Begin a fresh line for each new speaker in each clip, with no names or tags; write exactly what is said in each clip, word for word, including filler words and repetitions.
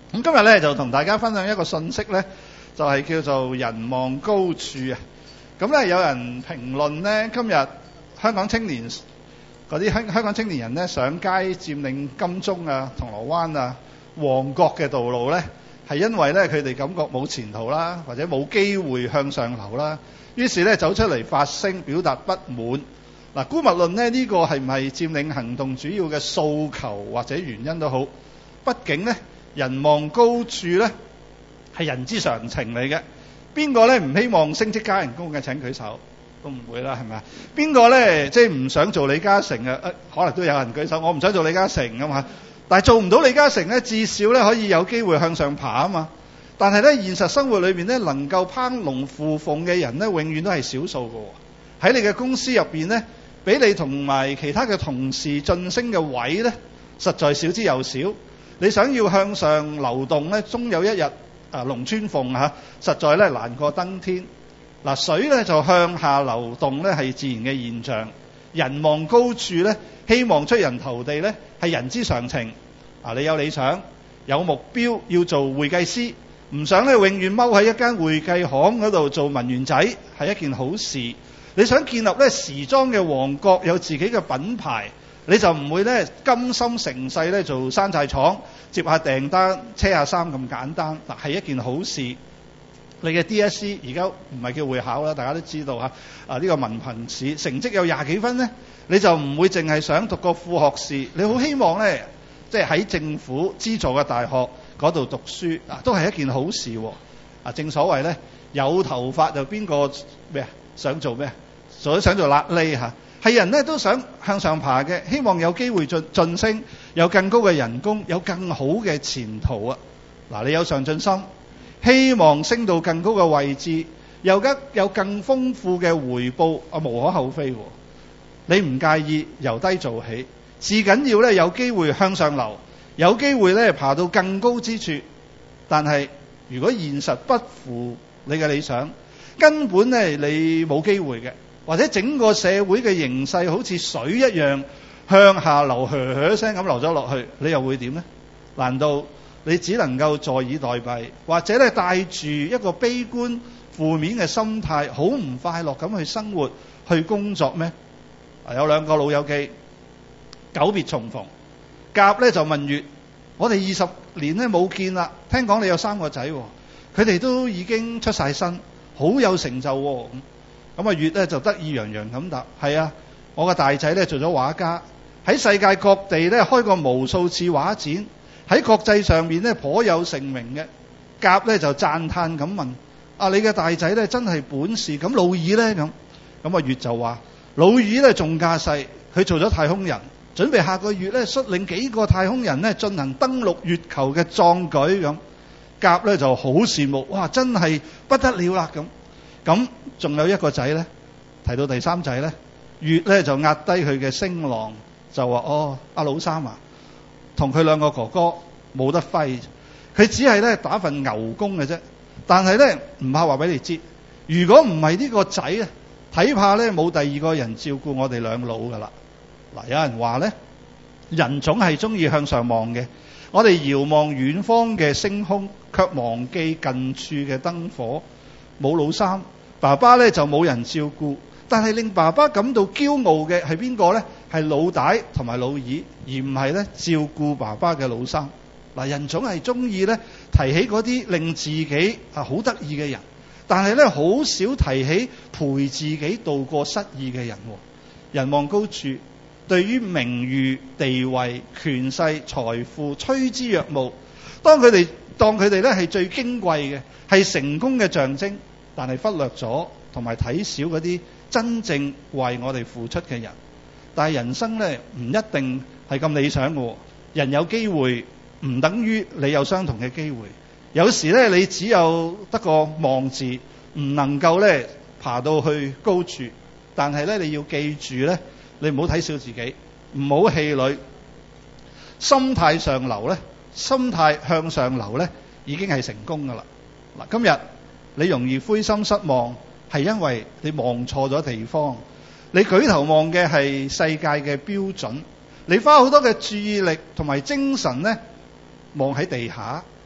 咁今日咧就同大家分享一個信息咧，就係叫做人望高處啊。咁咧有人評論咧，今日香港青年嗰啲香香港青年人咧上街佔領金鐘啊、銅鑼灣啊、旺角嘅道路咧，係因為咧佢哋感覺冇前途啦，或者冇機會向上流啦，於是咧走出嚟發聲表達不滿。嗱，姑勿論咧呢個係唔係佔領行動主要嘅訴求或者原因都好，畢竟咧人望高處咧係人之常情嚟嘅。邊個咧唔希望升職加人工嘅？請舉手。都唔會啦，係咪啊？邊個咧即係唔想做李嘉誠啊？可能都有人舉手，我唔想做李嘉誠啊嘛。但係做唔到李嘉誠咧，至少咧可以有機會向上爬啊嘛。但係咧現實生活裏邊咧，能夠攀龍附鳳嘅人咧，永遠都係少數嘅。喺你嘅公司入邊咧，俾你同埋其他嘅同事晉升嘅位咧，實在少之又少。你想要向上流動咧，終有一日啊龍穿鳳嚇，實在咧難過登天。嗱，水咧就向下流動咧係自然嘅現象，人望高處咧，希望出人頭地咧係人之常情。啊，你有理想，有目標要做會計師，唔想咧永遠踎喺一間會計行嗰度做文員仔，係一件好事。你想建立咧時裝嘅王國，有自己嘅品牌，你就唔會咧甘心成世咧做山寨廠，接下訂單、車下衫咁簡單。嗱，係一件好事。你嘅 D S E 而家唔係叫會考啦，大家都知道嚇。啊，呢個文憑試成績有廿幾分呢，你就唔會淨係想讀個副學士，你好希望呢，即係喺政府資助嘅大學嗰度讀書，啊，都係一件好事喎。啊，正所謂呢，有頭髮就邊個咩啊？想做咩？所想做瘌痢嚇，係人呢都想向上爬嘅，希望有機會晉晉升，有更高嘅人工，有更好嘅前途啊！嗱，你有上進心，希望升到更高嘅位置，又得有更豐富嘅回報，啊，無可厚非喎。你唔介意由低做起，至緊要咧有機會向上流，有機會咧爬到更高之處。但係如果現實不符你嘅理想，根本咧你冇機會嘅，或者整個社會嘅形勢好似水一樣向下流，噓噓聲咁流咗落去，你又會點呢？難道你只能夠坐以待斃，或者咧帶住一個悲觀負面嘅心態，好唔快樂咁去生活去工作咩？有兩個老友記久別重逢，甲咧就問乙：我哋二十年咧冇見啦，聽講你有三個仔喎，佢哋都已經出晒身，好有成就喎。咁啊乙咧就得意洋洋咁答：係啊，我個大仔咧做咗畫家，喺世界各地咧開過無數次畫展，喺國際上面咧頗有成名嘅。甲咧就讚嘆咁問：啊，你嘅大仔咧真係本事，咁老二咧咁？咁啊乙就話：老二咧仲架勢，佢做咗太空人，準備下個月咧率領幾個太空人咧進行登陸月球嘅壯舉咁。甲咧就好羨慕，哇，真係不得了啦咁。咁仲有一個仔咧，提到第三仔咧，乙咧就壓低佢嘅聲浪，就話：哦，阿老三啊，同佢兩個哥哥冇得揮，佢只係咧打份牛工嘅啫。但係咧唔怕話俾你知，如果唔係呢個仔啊，睇怕咧冇第二個人照顧我哋兩老噶啦。嗱，有人話咧，人總係中意向上望嘅。我哋遙望遠方嘅星空，卻忘記近處嘅燈火。冇老三，爸爸咧就冇人照顧。但係令爸爸感到驕傲嘅係邊個呢？係老大同埋老二，而唔係咧照顧爸爸嘅老三。嗱，人總係中意咧提起嗰啲令自己啊好得意嘅人，但係咧好少提起陪自己度過失意嘅人。人望高處，對於名譽、地位、權勢、財富趨之若鶩。當佢哋當佢哋咧係最矜貴嘅，係成功嘅象徵，但係忽略咗同埋睇少嗰啲真正為我哋付出嘅人。但係人生咧唔一定係咁理想嘅，人有機會唔等於你有相同嘅機會。有時咧你只有得個望字，唔能夠咧爬到去高處。但係咧你要記住咧，你唔好睇小自己，唔好氣餒，心態上流咧，心態向上流咧，已經係成功噶啦。嗱，今日你容易灰心失望，係因為你望錯咗地方。你舉頭望嘅係世界嘅標準，你花好多嘅注意力同埋精神咧望喺地下，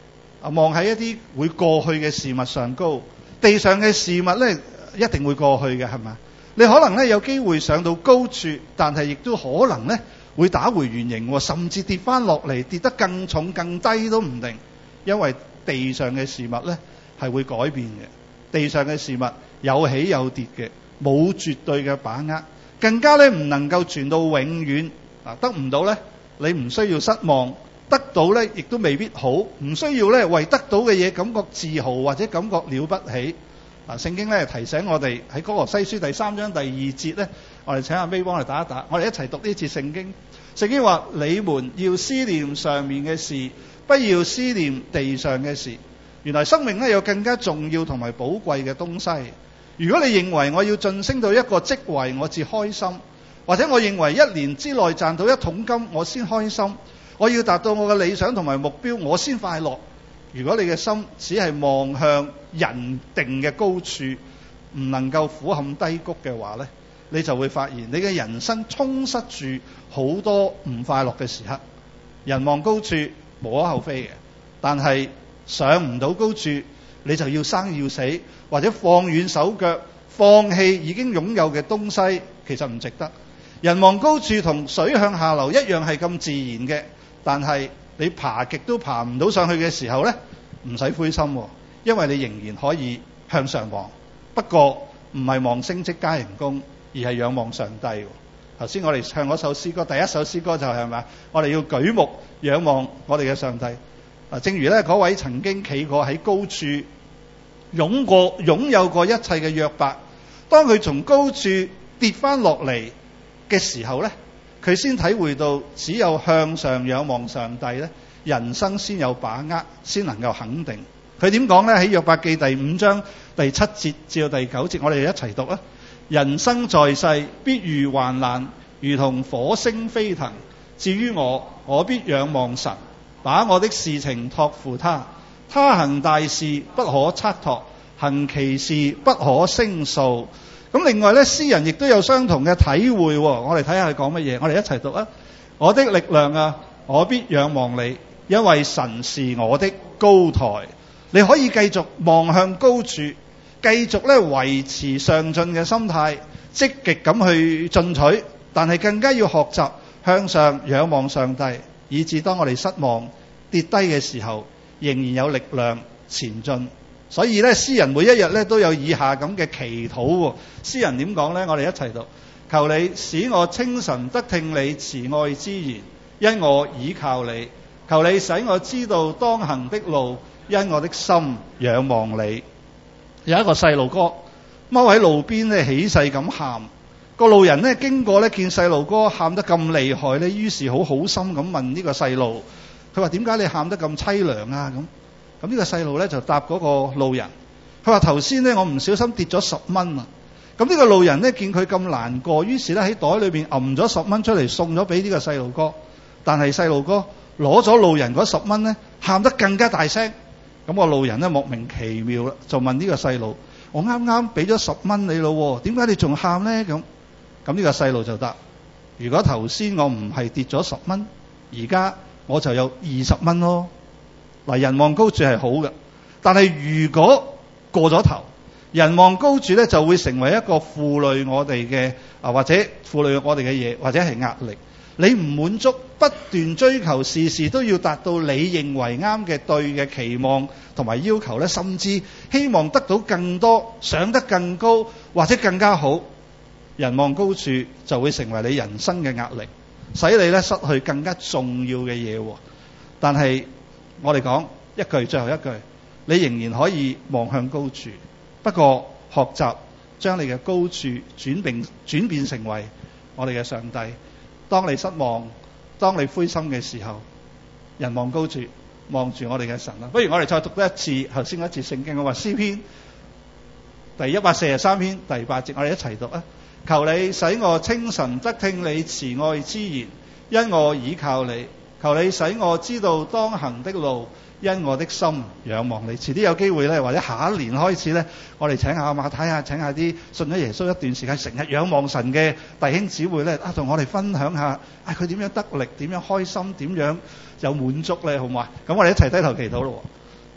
望喺一啲會過去嘅事物上高。地上嘅事物咧一定會過去嘅，係嘛？你可能咧有機會上到高處，但係亦都可能咧會打回原形，甚至跌翻落嚟，跌得更重更低都唔定。因為地上嘅事物咧係會改變嘅，地上嘅事物有起有跌嘅，冇絕對嘅把握，更加咧唔能夠傳到永遠。嗱，得唔到咧，你唔需要失望；得到咧，亦都未必好。唔需要咧為得到嘅嘢感覺自豪或者感覺了不起。嗱，聖經咧提醒我哋喺哥羅西書第三章第二節咧，我哋請阿 May 幫我哋打一打，我哋一齊讀呢節聖經。聖經話：你們要思念上面嘅事，不要思念地上嘅事。原來生命咧有更加重要同埋寶貴嘅東西。如果你認為我要晉升到一個職位我至開心，或者我認為一年之內賺到一桶金我先開心，我要達到我嘅理想同埋目標我先快樂。如果你嘅心只係望向人定嘅高處，唔能夠俯瞰低谷嘅話呢，你就會發現你嘅人生充塞住好多唔快樂嘅時刻。人望高處無可厚非嘅，但係上唔到高處，你就要生要死，或者放軟手腳，放棄已經擁有嘅東西，其實唔值得。人望高處同水向下流一樣係咁自然嘅，但係你爬極都爬唔到上去嘅時候呢，唔使灰心，因為你仍然可以向上望。不過唔係望升職加人工，而係仰望上帝。頭先我哋唱嗰首詩歌，第一首詩歌就係咪？我哋要舉目仰望我哋嘅上帝。啊，正如呢嗰位曾經企過喺高處擁過擁有過一切嘅約伯，當佢從高處跌翻落嚟嘅時候呢，佢先體會到只有向上仰望上帝呢，人生先有把握，先能夠肯定。佢點講呢？喺約伯記第五章第七節至到第九節，我哋一齊讀啊！人生在世，必遇患難，如同火星飛騰。至於我，我必仰望神，把我的事情託付他。他行大事不可測度，行奇事不可勝數。咁另外咧，詩人亦都有相同嘅體會。我哋睇下佢講乜嘢，我哋一齊讀啊！我的力量啊，我必仰望你，因為神是我的高台。你可以繼續望向高處，繼續咧維持上進嘅心態，積極咁去進取，但係更加要學習向上仰望上帝，以致當我哋失望跌低嘅時候，仍然有力量前進。所以咧，詩人每一日咧都有以下咁嘅祈禱。詩人點講呢？我哋一齊讀：求你使我清晨得聽你慈愛之言，因我倚靠你；求你使我知道當行的路，因我的心仰望你。有一個細路哥踎喺路邊咧，起勢咁喊。個路人咧經過咧，見細路哥喊得咁厲害咧，於是好好心咁問呢個細路：佢話點解你喊得咁淒涼啊？咁咁呢個細路咧就答嗰個路人，佢話頭先咧我唔小心跌咗十蚊啊！咁呢個路人咧見佢咁難過，於是咧喺袋裏邊揞咗十蚊出嚟送咗俾呢個細路哥。但係細路哥攞咗路人嗰十蚊咧，喊得更加大聲。咁個路人咧莫名其妙啦，就問呢個細路：我啱啱俾咗十蚊你咯，點解你仲喊咧？咁咁呢個細路就答：如果頭先我唔係跌咗十蚊，而家我就有二十蚊咯。嗱，人望高處係好嘅，但係如果過咗頭，人望高處咧就會成為一個負累我哋嘅啊，或者負累我哋嘅嘢，或者係壓力。你唔滿足，不斷追求，事事都要達到你認為啱嘅對嘅期望同埋要求咧，甚至希望得到更多，上得更高或者更加好。人望高處就會成為你人生嘅壓力，使你咧失去更加重要嘅嘢。但係我哋講一句，最後一句，你仍然可以望向高處，不過學習將你嘅高處轉變轉變成為我哋嘅上帝。當你失望，當你灰心嘅時候，人望高處，望住我哋嘅神啦。不如我哋再讀多一次頭先嗰節聖經，我話詩篇第一百四十三篇第八節，我哋一齊讀啊！求你使我清晨得聽你慈愛之言，因我倚靠你；求你使我知道當行的路，因我的心仰望你。遲啲有機會咧，或者下一年開始咧，我哋請下馬太啊，請下啲信咗耶穌一段時間，成日仰望神嘅弟兄姊妹咧，啊，同我哋分享下，啊，佢點樣得力，點樣開心，點樣有滿足咧，好唔好啊？咁我哋一齊低頭祈禱咯。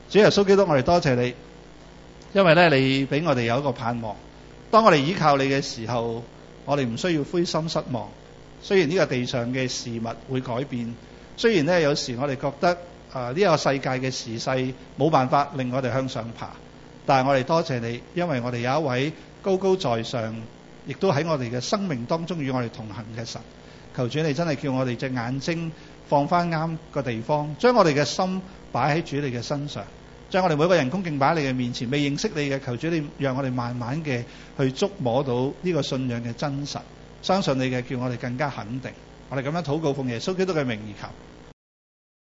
主耶穌基督，我哋多謝你，因為咧你俾我哋有一個盼望。當我哋依靠你嘅時候，我哋唔需要灰心失望。雖然呢個地上嘅事物會改變，雖然咧有時我哋覺得啊呢個世界嘅時勢冇辦法令我哋向上爬，但係我哋多謝你，因為我哋有一位高高在上，亦都喺我哋嘅生命當中與我哋同行嘅神。求主你真係叫我哋隻眼睛放翻啱個地方，將我哋嘅心擺喺主你嘅身上，將我哋每個人恭敬擺喺你嘅面前。未認識你嘅，求主你讓我哋慢慢嘅去觸摸到呢個信仰嘅真實，相信你嘅，叫我哋更加肯定。我哋咁樣禱告，奉耶穌基督嘅名而求。